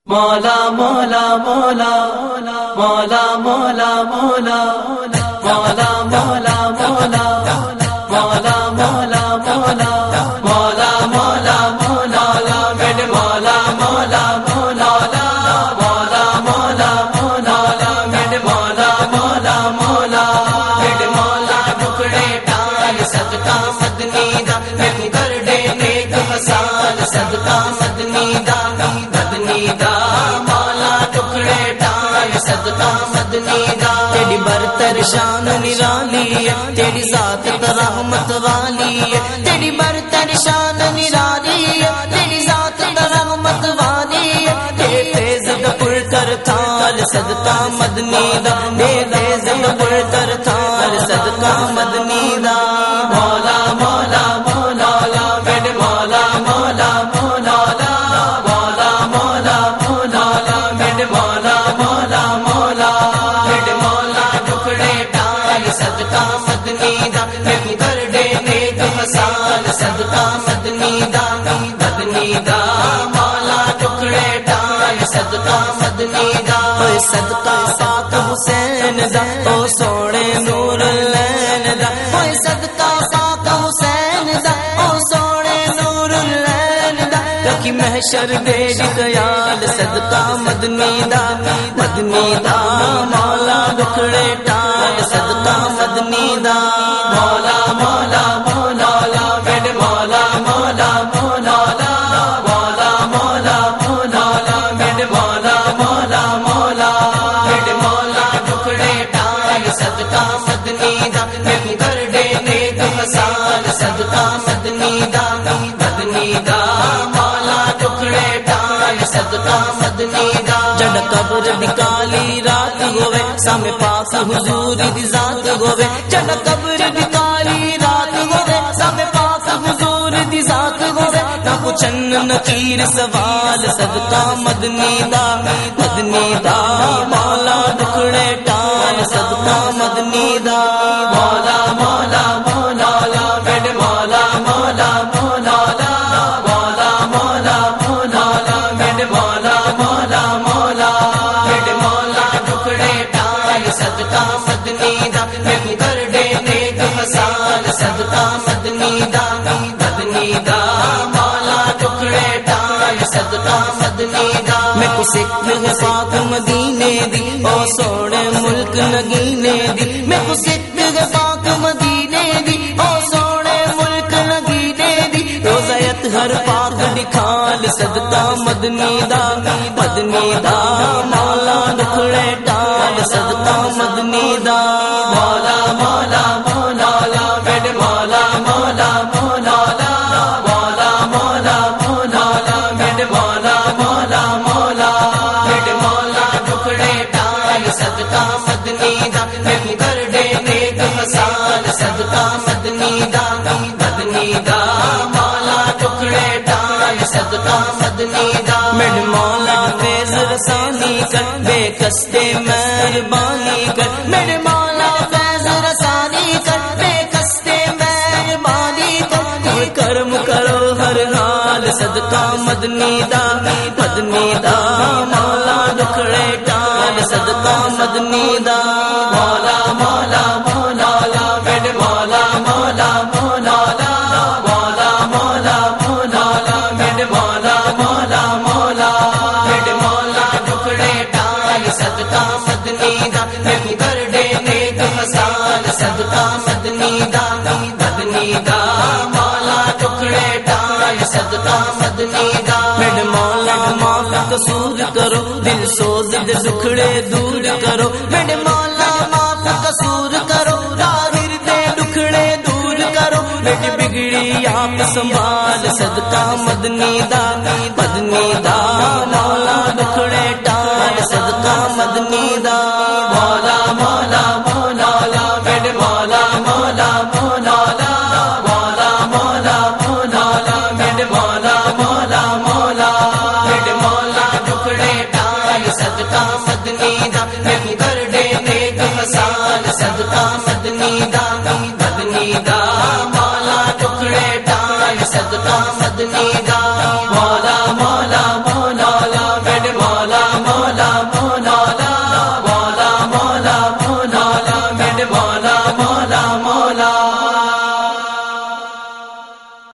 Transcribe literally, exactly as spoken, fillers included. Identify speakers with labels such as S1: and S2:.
S1: مولا مولا مولا مولا مولا مولا مولا مولا مولا مولا مولا مولا مولا مولا مولا میرے مولا مولا مولا مولا مولا مولا میرے مولا مولا مولا میرے مولا ٹکڑے ڈال صدقہ مدنی دا میں کر دے نیک مثال صدقہ مدنی دا مدنی دا مولا ٹکڑے ڈال صدقہ مدنی دا تیری برتر شان نرالی ہے تیری ذات رحمت والی ہے تیری برتر شان نرالی ہے تیری ذات رحمت والی ہے اے فیض دا پر کر تھال صدقہ مدنی دا اے فیض دا پر کر تھال صدقہ مدنی دا مولا مولا مولا میرے مولا مولا مولا مولا مولا مولا میرے مولا مولا مولا میرے مولا ٹکڑے ڈال صدقہ مدنی دا میں کر دے نیک مثال صدقہ مدنی دا مدنی دا مولا ٹکڑے ڈال صدقہ مدنی دا اوے صدقہ پاک حسین دا او سونے نور لین دا اوے صدقہ پاک حسین دا او سونے نور لین دا رکھی محشر دے خیال صدقہ مدنی دا مدنی دا مولا ٹکڑے ڈال صدقہ مدنی دا مولا مولا مولا میرے مولا مولا مولا مولا مولا مولا میرے مولا مولا مولا میرے مولا ٹکڑے ڈال صدقہ مدنی دا میں کر دے نیک مثال صدقہ مدنی دا مدنی دا مولا ٹکڑے ڈال صدقہ مدنی دا جڑ قبر نکالی رات ہوئے سامنے پاک حضور دی ذات ہوئے جڑ قبر نکالی رات ہوئے سامنے پاک حضور دی ذات ہوئے نہ پوچھن نکیر سوال صدقہ مدنی دا مدنی دا مولا ٹکڑے ڈال صدقہ مدنی دا مولا مولا مولا میرے مولا مولا مولا مولا مولا مولا میرے مولا مولا مولا میرے مولا ٹکڑے ڈال صدقہ مدنی دا میں کر دے نیک مثال صدقہ مدنی دا مدنی دا مولا ٹکڑے ڈال صدقہ مدنی دا میں کو سکھ ہے پاک مدینے دی او سونے ملک نگینے دی میں کو سکھ ہے پاک مدینے دی او سونے ملک نگینے دی روزیت ہر پاک دکھال صدقہ مدنی دا مدنی دا مولا ٹکڑے ڈال صدقہ مدنی دا مولا مولا مولا میرے مولا مولا مولا مولا مولا مولا میرے مولا مولا مولا میرے مولا ٹکڑے ڈال صدقہ مدنی دا میں کر دے نیک مثال صدقہ مدنی دا مدنی دا مولا ٹکڑے ڈال صدقہ مدنی دا میرے مولا فیض رسانی کر بے قصدِ مہربانی کر میرے مولا فیض رسانی کر بے قصدِ مہربانی کر کرم کرو ہر حال صدقہ مدنی دا مدنی دا مولا ٹکڑے ڈال صدقہ مدنی دا مولا مولا مولا میرے مولا مولا مولا مولا مولا مولا میرے مولا مولا مولا میرے مولا ٹکڑے ڈال صدقہ مدنی دا میں کر دے نیک مثال صدقہ مدنی دا مدنی دا مولا ٹکڑے ڈال صدقہ مدنی دا میرے مولا معاف قصور کرو دل سوز دے دکھڑے دور کرو میرے مولا معاف قصور کرو ظاہر دے دکھڑے دور کرو میری بگڑی آپ سنبھال صدقہ مدنی دا مدنی دا